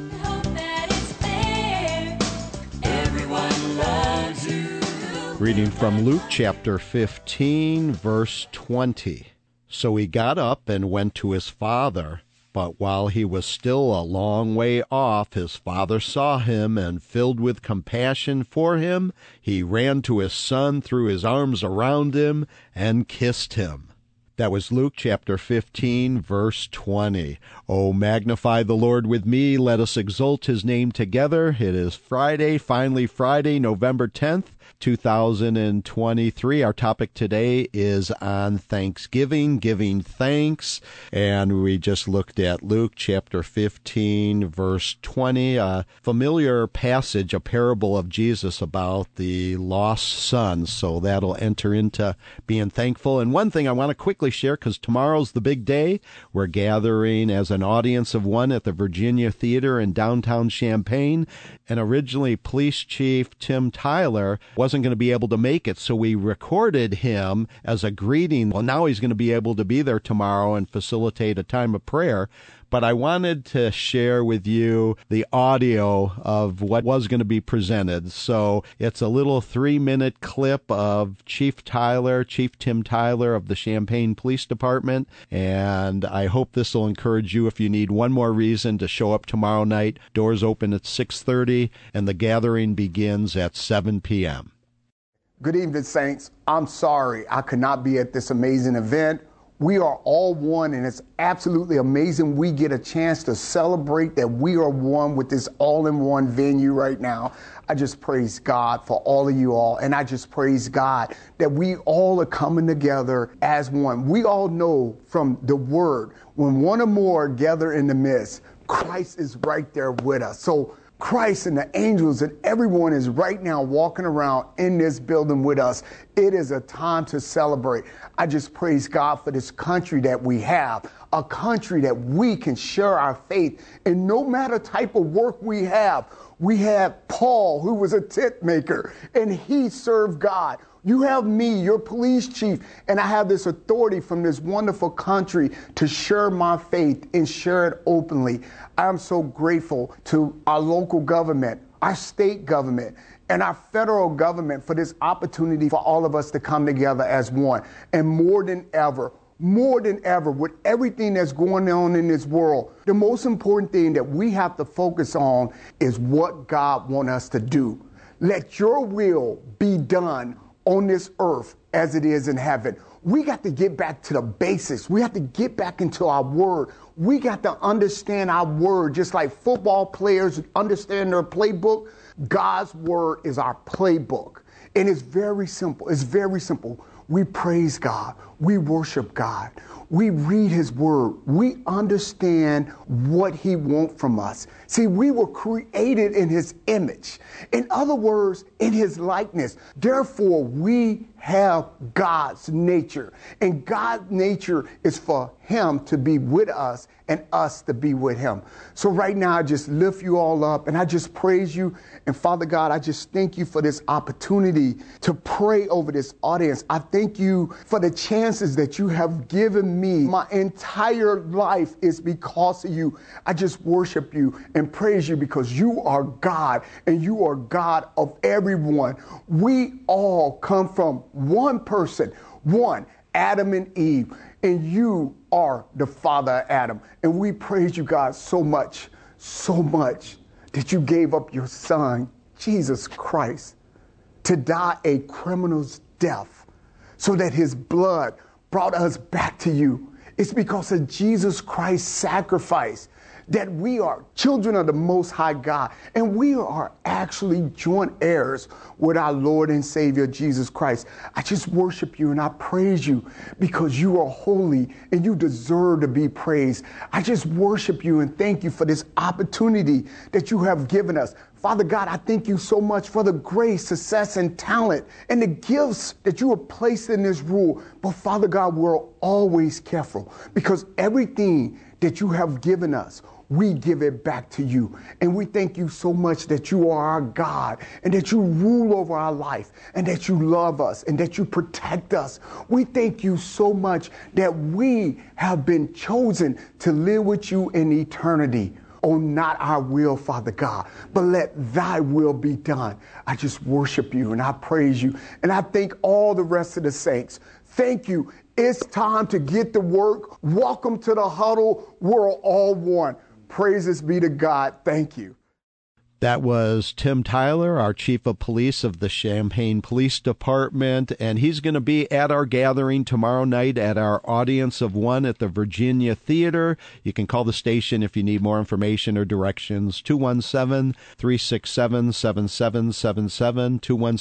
Hope that it's fair. Everyone loves you. Reading from Luke chapter 15, verse 20. So he got up and went to his father. But while he was still a long way off, his father saw him, and filled with compassion for him, he ran to his son, threw his arms around him, and kissed him. That was Luke chapter 15, verse 20. Oh, magnify the Lord with me. Let us exalt his name together. It is Friday, finally Friday, November 10th, 2023. Our topic today is on Thanksgiving, giving thanks. And we just looked at Luke chapter 15, verse 20, a familiar passage, a parable of Jesus about the lost son. So that'll enter into being thankful. And one thing I want to quickly share, because tomorrow's the big day. We're gathering as an audience of one at the Virginia Theater in downtown Champaign. And originally, Police Chief Tim Tyler wasn't going to be able to make it, so we recorded him as a greeting. Well, now he's going to be able to be there tomorrow and facilitate a time of prayer. But I wanted to share with you the audio of what was going to be presented. So it's a little 3-minute clip of Chief Tim Tyler of the Champaign Police Department. And I hope this will encourage you if you need one more reason to show up tomorrow night. Doors open at 6:30 and the gathering begins at 7 p.m. Good evening, Saints. I'm sorry I could not be at this amazing event. We are all one, and it's absolutely amazing we get a chance to celebrate that we are one with this all-in-one venue right now. I just praise God for all of you all, and I just praise God that we all are coming together as one. We all know from the Word, when one or more gather in the midst, Christ is right there with us. So Christ and the angels and everyone is right now walking around in this building with us. It is a time to celebrate. I just praise God for this country that we have, a country that we can share our faith in no matter type of work we have. We have Paul, who was a tent maker, and he served God. You have me, your police chief, and I have this authority from this wonderful country to share my faith and share it openly. I am so grateful to our local government, our state government, and our federal government for this opportunity for all of us to come together as one. And more than ever, with everything that's going on in this world, the most important thing that we have to focus on is what God wants us to do. Let your will be done on this earth as it is in heaven. We got to get back to the basics. We have to get back into our word. We got to understand our word, just like football players understand their playbook. God's word is our playbook. And it's very simple. It's very simple. We praise God. We worship God. We read his word. We understand what he wants from us. See, we were created in his image. In other words, in his likeness. Therefore, we have God's nature. And God's nature is for him to be with us and us to be with him. So right now, I just lift you all up and I just praise you. And Father God, I just thank you for this opportunity to pray over this audience. I thank you for the chances that you have given me. My entire life is because of you. I just worship you and praise you because you are God and you are God of everyone. We all come from one person, one, Adam and Eve, and you are the father of Adam. And we praise you, God, so much that you gave up your son, Jesus Christ, to die a criminal's death so that his blood brought us back to you. It's because of Jesus Christ's sacrifice that we are children of the Most High God, and we are actually joint heirs with our Lord and Savior, Jesus Christ. I just worship you and I praise you because you are holy and you deserve to be praised. I just worship you and thank you for this opportunity that you have given us. Father God, I thank you so much for the grace, success, and talent and the gifts that you have placed in this room. But Father God, we're always careful because everything that you have given us, we give it back to you. And we thank you so much that you are our God and that you rule over our life and that you love us and that you protect us. We thank you so much that we have been chosen to live with you in eternity. Oh, not our will, Father God, but let thy will be done. I just worship you and I praise you. And I thank all the rest of the saints. Thank you. It's time to get to work. Welcome to the huddle. We're all one. Praises be to God. Thank you. That was Tim Tyler, our Chief of Police of the Champaign Police Department, and he's going to be at our gathering tomorrow night at our audience of one at the Virginia Theater. You can call the station if you need more information or directions, 217-367-7777,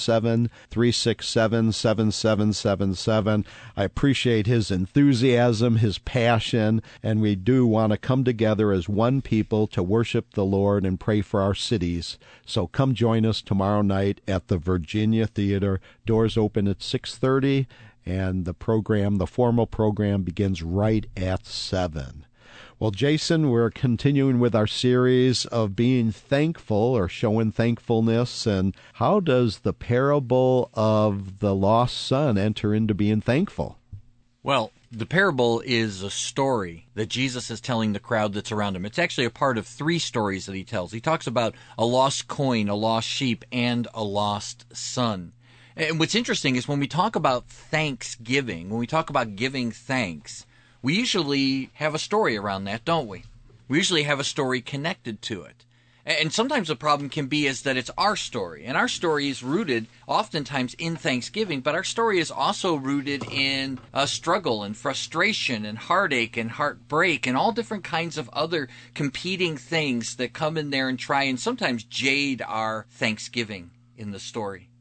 217-367-7777. I appreciate his enthusiasm, his passion, and we do want to come together as one people to worship the Lord and pray for our city. So come join us tomorrow night at the Virginia Theater. Doors open at 6:30, and the formal program begins right at 7. Well, Jason, we're continuing with our series of being thankful or showing thankfulness. And how does the parable of the lost son enter into being thankful? Well, the parable is a story that Jesus is telling the crowd that's around him. It's actually a part of 3 stories that he tells. He talks about a lost coin, a lost sheep, and a lost son. And what's interesting is when we talk about thanksgiving, when we talk about giving thanks, we usually have a story around that, don't we? We usually have a story connected to it. And sometimes the problem can be is that it's our story. And our story is rooted oftentimes in thanksgiving, but our story is also rooted in struggle and frustration and heartache and heartbreak and all different kinds of other competing things that come in there and try and sometimes jade our thanksgiving in the story.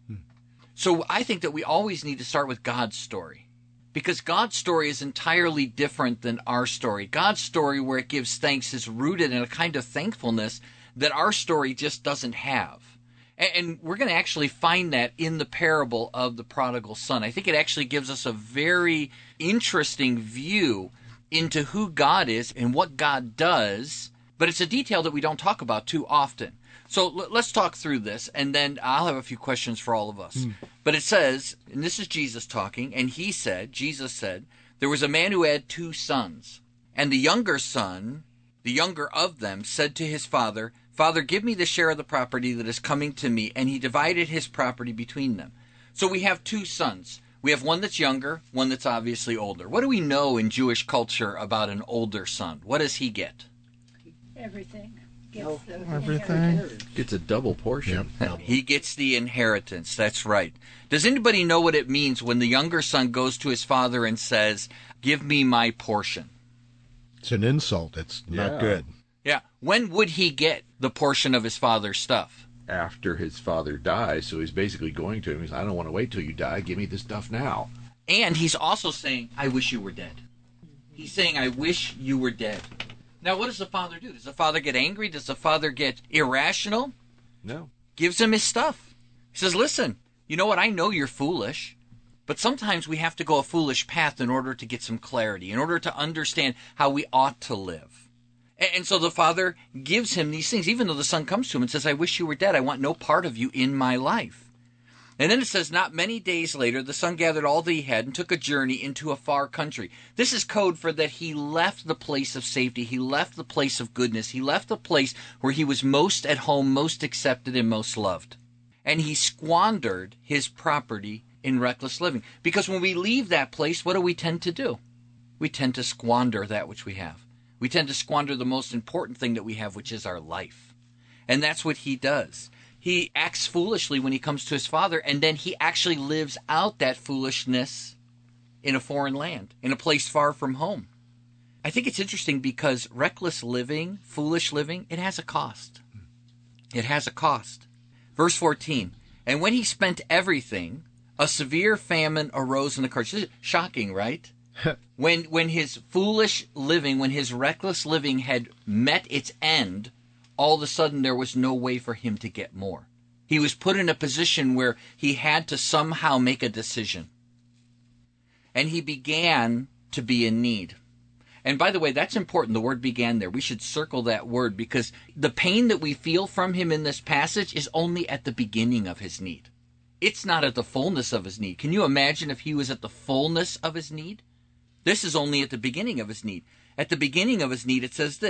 So I think that we always need to start with God's story, because God's story is entirely different than our story. God's story, where it gives thanks, is rooted in a kind of thankfulness that our story just doesn't have. And we're going to actually find that in the parable of the prodigal son. I think it actually gives us a very interesting view into who God is and what God does, but it's a detail that we don't talk about too often. So let's talk through this, and then I'll have a few questions for all of us. But it says, and this is Jesus talking, and Jesus said, there was a man who had 2 sons, and the younger son, the younger of them, said to his father, Father, give me the share of the property that is coming to me. And he divided his property between them. So we have 2 sons. We have one that's younger, one that's obviously older. What do we know in Jewish culture about an older son? What does he get? Everything. Everything. Gets a double portion. Yep. He gets the inheritance. That's right. Does anybody know what it means when the younger son goes to his father and says, give me my portion? It's an insult. It's not good. Yeah. When would he get the portion of his father's stuff? After his father dies, so he's basically going to him. He's, I don't want to wait till you die. Give me this stuff now. And he's also saying, I wish you were dead. He's saying, I wish you were dead. Now, what does the father do? Does the father get angry? Does the father get irrational? No. Gives him his stuff. He says, listen, you know what? I know you're foolish, but sometimes we have to go a foolish path in order to get some clarity, in order to understand how we ought to live. And so the father gives him these things, even though the son comes to him and says, I wish you were dead. I want no part of you in my life. And then it says, not many days later, the son gathered all that he had and took a journey into a far country. This is code for that he left the place of safety. He left the place of goodness. He left the place where he was most at home, most accepted, and most loved. And he squandered his property in reckless living. Because when we leave that place, what do we tend to do? We tend to squander that which we have. We tend to squander the most important thing that we have, which is our life. And that's what he does. He acts foolishly when he comes to his father, and then he actually lives out that foolishness in a foreign land, in a place far from home. I think it's interesting because reckless living, foolish living, it has a cost. It has a cost. Verse 14, and when he spent everything, a severe famine arose in the country. This is shocking, right? When his foolish living, when his reckless living had met its end, all of a sudden there was no way for him to get more. He was put in a position where he had to somehow make a decision. And he began to be in need. And by the way, that's important, the word began there. We should circle that word because the pain that we feel from him in this passage is only at the beginning of his need. It's not at the fullness of his need. Can you imagine if he was at the fullness of his need? This is only at the beginning of his need. At the beginning of his need, it says this,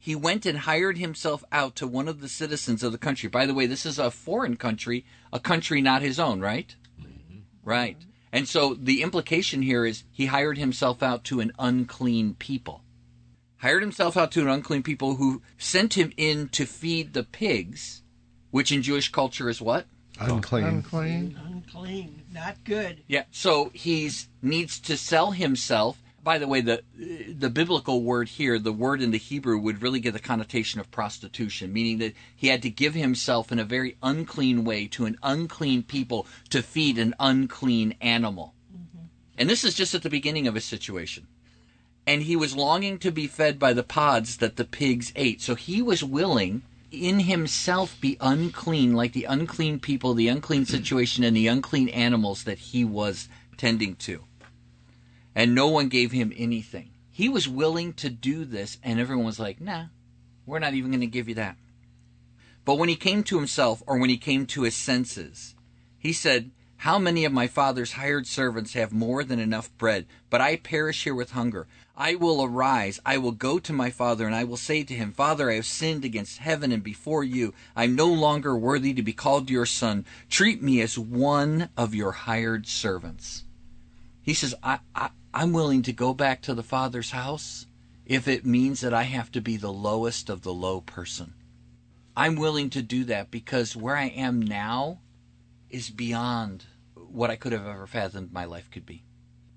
he went and hired himself out to one of the citizens of the country. By the way, this is a foreign country, a country not his own, right? Right. And so the implication here is he hired himself out to an unclean people. Hired himself out to an unclean people who sent him in to feed the pigs, which in Jewish culture is what? Unclean. Unclean, not good. Yeah, so he needs to sell himself. By the way, the biblical word here, the word in the Hebrew, would really give the connotation of prostitution, meaning that he had to give himself in a very unclean way to an unclean people to feed an unclean animal. Mm-hmm. And this is just at the beginning of his situation. And he was longing to be fed by the pods that the pigs ate. So he was willing in himself be unclean, like the unclean people, the unclean situation, and the unclean animals that he was tending to. And no one gave him anything. He was willing to do this, and everyone was like, nah, we're not even going to give you that. But when he came to himself, or when he came to his senses, he said, how many of my father's hired servants have more than enough bread, but I perish here with hunger? I will arise, I will go to my father, and I will say to him, Father, I have sinned against heaven and before you. I am no longer worthy to be called your son. Treat me as one of your hired servants. He says, I'm willing to go back to the Father's house if it means that I have to be the lowest of the low person. I'm willing to do that because where I am now is beyond what I could have ever fathomed my life could be.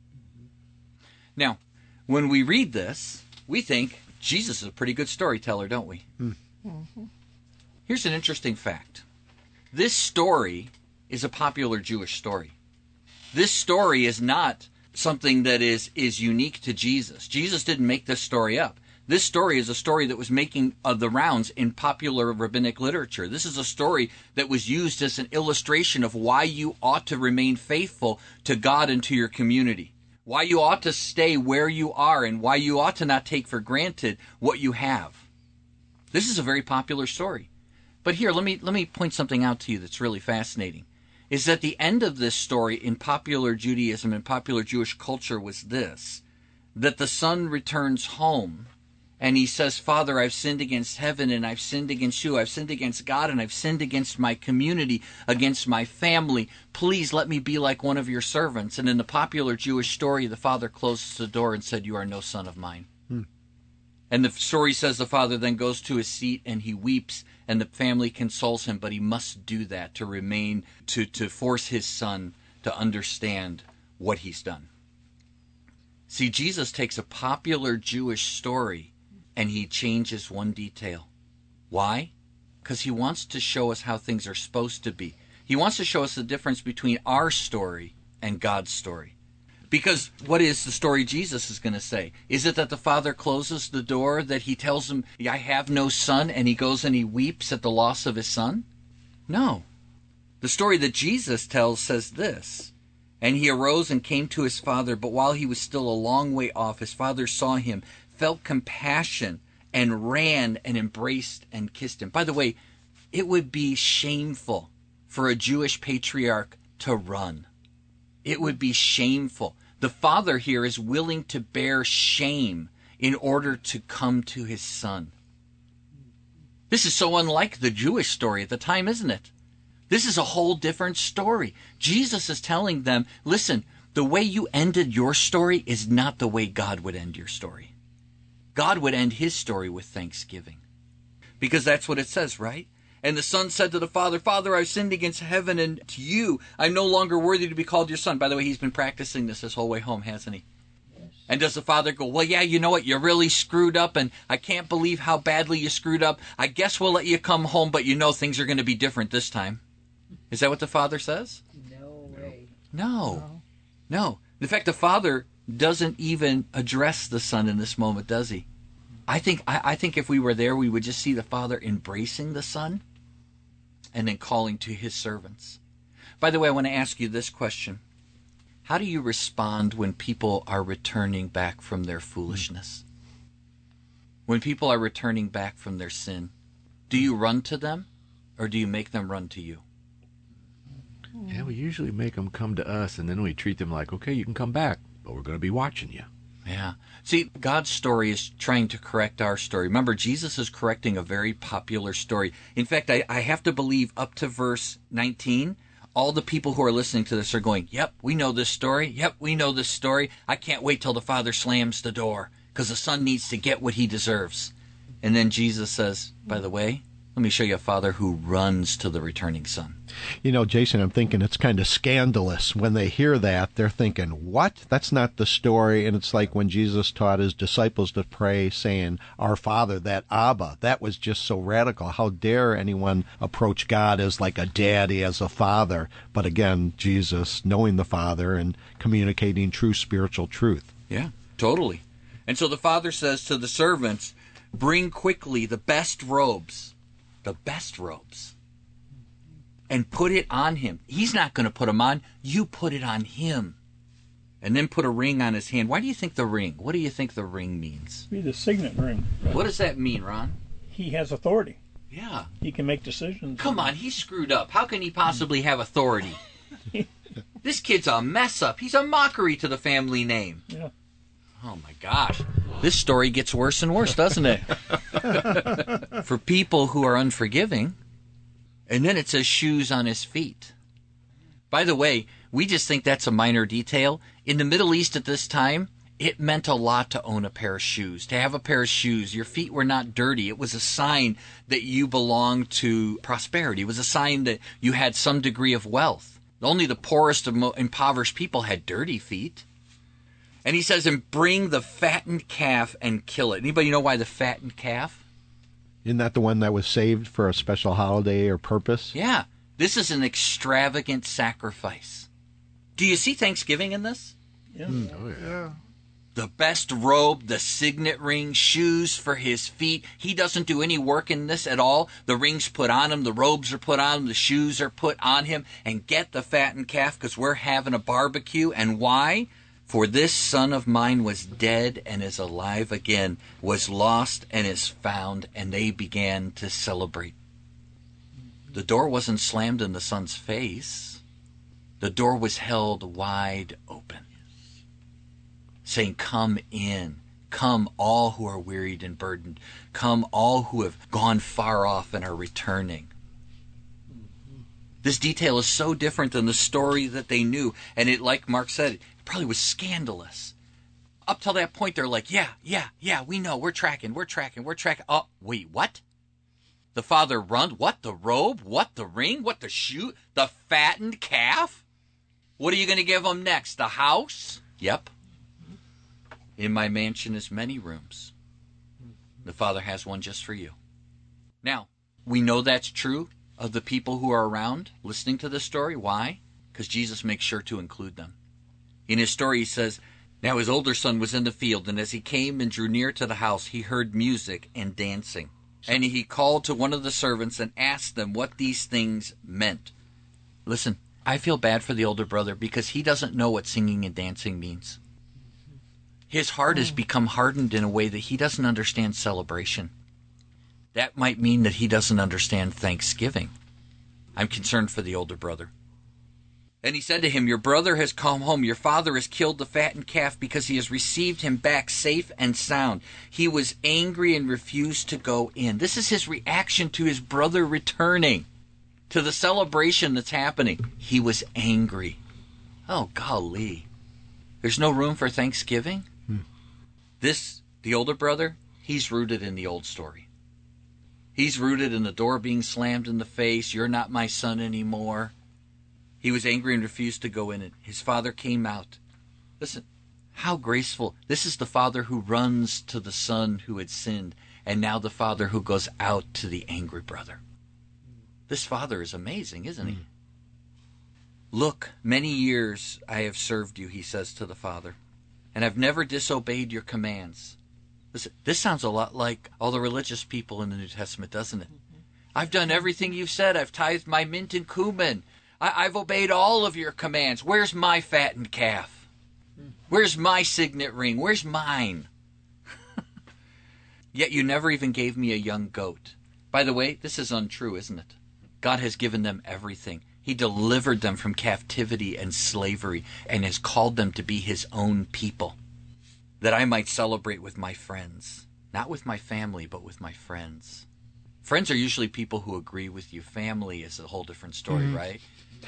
Now, when we read this, we think Jesus is a pretty good storyteller, don't we? Mm-hmm. Here's an interesting fact. This story is a popular Jewish story. This story is not something that is unique to Jesus. Jesus didn't make this story up. This story is a story that was making the rounds in popular rabbinic literature. This is a story that was used as an illustration of why you ought to remain faithful to God and to your community, why you ought to stay where you are, and why you ought to not take for granted what you have. This is a very popular story. But here, let me point something out to you that's really fascinating. Is that the end of this story in popular Judaism and popular Jewish culture was this, that the son returns home and he says, Father, I've sinned against heaven and I've sinned against you. I've sinned against God and I've sinned against my community, against my family. Please let me be like one of your servants. And in the popular Jewish story, the father closes the door and said, you are no son of mine. And the story says the father then goes to his seat and he weeps, and the family consoles him, but he must do that to remain, to force his son to understand what he's done. See, Jesus takes a popular Jewish story and he changes one detail. Why? Because he wants to show us how things are supposed to be. He wants to show us the difference between our story and God's story. Because what is the story Jesus is going to say? Is it that the father closes the door, that he tells him, I have no son, and he goes and he weeps at the loss of his son? No. The story that Jesus tells says this, and he arose and came to his father, but while he was still a long way off, his father saw him, felt compassion, and ran and embraced and kissed him. By the way, it would be shameful for a Jewish patriarch to run. It would be shameful. The father here is willing to bear shame in order to come to his son. This is so unlike the Jewish story at the time, isn't it? This is a whole different story. Jesus is telling them, listen, the way you ended your story is not the way God would end your story. God would end his story with thanksgiving. Because that's what it says, right? And the son said to the father, Father, I've sinned against heaven and to you. I'm no longer worthy to be called your son. By the way, he's been practicing this his whole way home, hasn't he? Yes. And does the father go, well, yeah, you know what? You really screwed up, and I can't believe how badly you screwed up. I guess we'll let you come home, but you know things are going to be different this time. Is that what the father says? No way. No. In fact, the father doesn't even address the son in this moment, does he? I think if we were there, we would just see the father embracing the son and then calling to his servants. By the way, I want to ask you this question. How do you respond when people are returning back from their foolishness? When people are returning back from their sin, do you run to them or do you make them run to you? Yeah, we usually make them come to us, and then we treat them like, okay, you can come back, but we're going to be watching you. Yeah. See, God's story is trying to correct our story. Remember, Jesus is correcting a very popular story. In fact, I have to believe up to verse 19, all the people who are listening to this are going, yep, we know this story. Yep, we know this story. I can't wait till the Father slams the door because the Son needs to get what he deserves. And then Jesus says, by the way, let me show you a Father who runs to the returning Son. You know, Jason, I'm thinking it's kind of scandalous. When they hear that, they're thinking, what? That's not the story. And it's like when Jesus taught his disciples to pray, saying, Our Father, that Abba. That was just so radical. How dare anyone approach God as like a daddy, as a father? But again, Jesus, knowing the Father and communicating true spiritual truth. Yeah, totally. And so the Father says to the servants, bring quickly the best robes, and put it on him. He's not going to put them on. You put it on him. And then put a ring on his hand. Why do you think the ring? What do you think the ring means? Be the signet ring. Right? What does that mean, Ron? He has authority. Yeah. He can make decisions. Come on, he's screwed up. How can he possibly have authority? This kid's a mess up. He's a mockery to the family name. Yeah. Oh, my gosh. This story gets worse and worse, doesn't it? For people who are unforgiving. And then it says shoes on his feet. By the way, we just think that's a minor detail. In the Middle East at this time, it meant a lot to own a pair of shoes. To have a pair of shoes, your feet were not dirty. It was a sign that you belonged to prosperity. It was a sign that you had some degree of wealth. Only the poorest of impoverished people had dirty feet. And he says, and bring the fattened calf and kill it. Anybody know why the fattened calf? Isn't that the one that was saved for a special holiday or purpose? Yeah. This is an extravagant sacrifice. Do you see Thanksgiving in this? Yeah. Oh, yeah. The best robe, the signet ring, shoes for his feet. He doesn't do any work in this at all. The ring's put on him, the robes are put on him, the shoes are put on him. And get the fattened calf because we're having a barbecue. And why? For this son of mine was dead and is alive again, was lost and is found, and they began to celebrate. The door wasn't slammed in the son's face. The door was held wide open, saying, come in, come all who are wearied and burdened, come all who have gone far off and are returning. This detail is so different than the story that they knew, and it, like Mark said, it probably was scandalous. Up till that point, they're like, yeah, we know, we're tracking. Oh, wait, what? The Father run? What, the robe? What, the ring? What, the shoe? The fattened calf? What are you going to give them next? The house? Yep. In my mansion is many rooms. The Father has one just for you. Now, we know that's true of the people who are around listening to this story. Why? Because Jesus makes sure to include them. In his story, he says, now his older son was in the field, and as he came and drew near to the house, he heard music and dancing. And he called to one of the servants and asked them what these things meant. Listen, I feel bad for the older brother because he doesn't know what singing and dancing means. His heart has become hardened in a way that he doesn't understand celebration. That might mean that he doesn't understand Thanksgiving. I'm concerned for the older brother. And he said to him, your brother has come home. Your father has killed the fattened calf because he has received him back safe and sound. He was angry and refused to go in. This is his reaction to his brother returning, to the celebration that's happening. He was angry. Oh, golly. There's no room for Thanksgiving? The older brother, he's rooted in the old story. He's rooted in the door being slammed in the face. You're not my son anymore. He was angry and refused to go in it. His father came out. Listen, how graceful. This is the father who runs to the son who had sinned, and now the father who goes out to the angry brother. This father is amazing, isn't he? Look, many years I have served you, he says to the father, and I've never disobeyed your commands. Listen, this sounds a lot like all the religious people in the New Testament, doesn't it? I've done everything you've said. I've tithed my mint and cumin. I've obeyed all of your commands. Where's my fattened calf? Where's my signet ring? Where's mine? Yet you never even gave me a young goat. By the way, this is untrue, isn't it? God has given them everything. He delivered them from captivity and slavery and has called them to be his own people. that I might celebrate with my friends. Not with my family, but with my friends. Friends are usually people who agree with you. Family is a whole different story, right?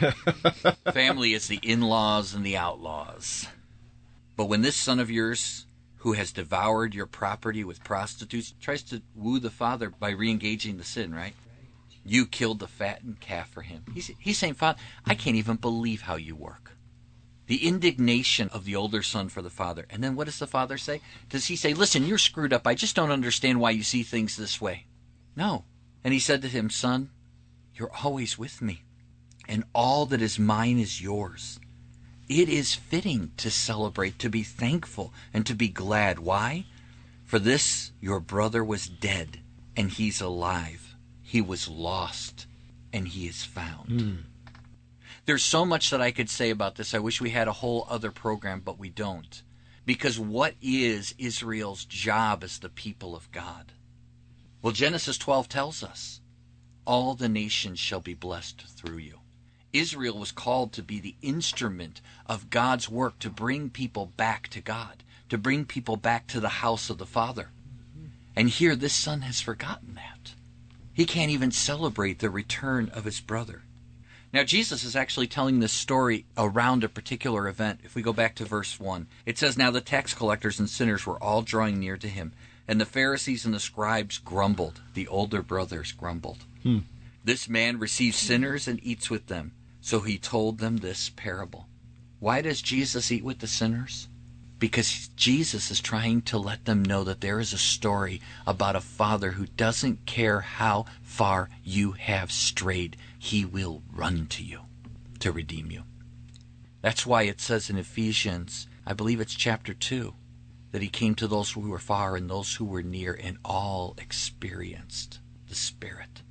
Family is the in-laws and the outlaws. But when this son of yours, who has devoured your property with prostitutes, tries to woo the father by re-engaging the sin, right? You killed the fattened calf for him. He's saying, Father, I can't even believe how you work. The indignation of the older son for the father. And then what does the father say? Does he say, listen, you're screwed up. I just don't understand why you see things this way. No. And he said to him, son, you're always with me, and all that is mine is yours. It is fitting to celebrate, to be thankful, and to be glad. Why? For this your brother was dead, and he's alive. He was lost, and he is found. There's so much that I could say about this. I wish we had a whole other program, but we don't. Because what is Israel's job as the people of God? Well, Genesis 12 tells us, all the nations shall be blessed through you. Israel was called to be the instrument of God's work to bring people back to God, to bring people back to the house of the Father. And here this son has forgotten that. He can't even celebrate the return of his brother. Now, Jesus is actually telling this story around a particular event. If we go back to verse 1, it says, now the tax collectors and sinners were all drawing near to him, and the Pharisees and the scribes grumbled. The older brothers grumbled. This man receives sinners and eats with them. So he told them this parable. Why does Jesus eat with the sinners? Because Jesus is trying to let them know that there is a story about a father who doesn't care how far you have strayed. He will run to you to redeem you. That's why it says in Ephesians, I believe it's chapter 2, that he came to those who were far and those who were near, and all experienced the Spirit.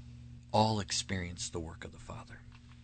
All experienced the work of the Father.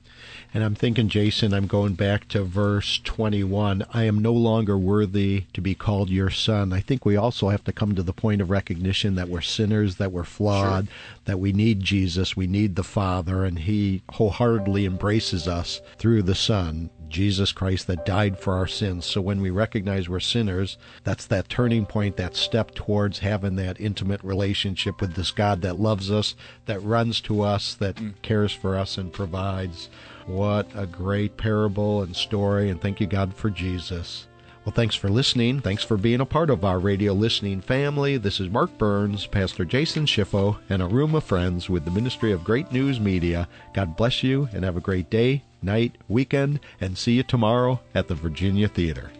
And I'm thinking, Jason, I'm going back to verse 21. I am no longer worthy to be called your son. I think we also have to come to the point of recognition that we're sinners, that we're flawed, that we need Jesus, we need the Father, and he wholeheartedly embraces us through the Son, Jesus Christ, that died for our sins. So when we recognize we're sinners, that's that turning point, that step towards having that intimate relationship with this God that loves us, that runs to us, that cares for us and provides. What a great parable and story, and thank you, God, for Jesus. Well, thanks for listening. Thanks for being a part of our radio listening family. This is Mark Burns, Pastor Jason Schiffo, and a room of friends with the Ministry of Great News Media. God bless you, and have a great day, night, weekend, and see you tomorrow at the Virginia Theater.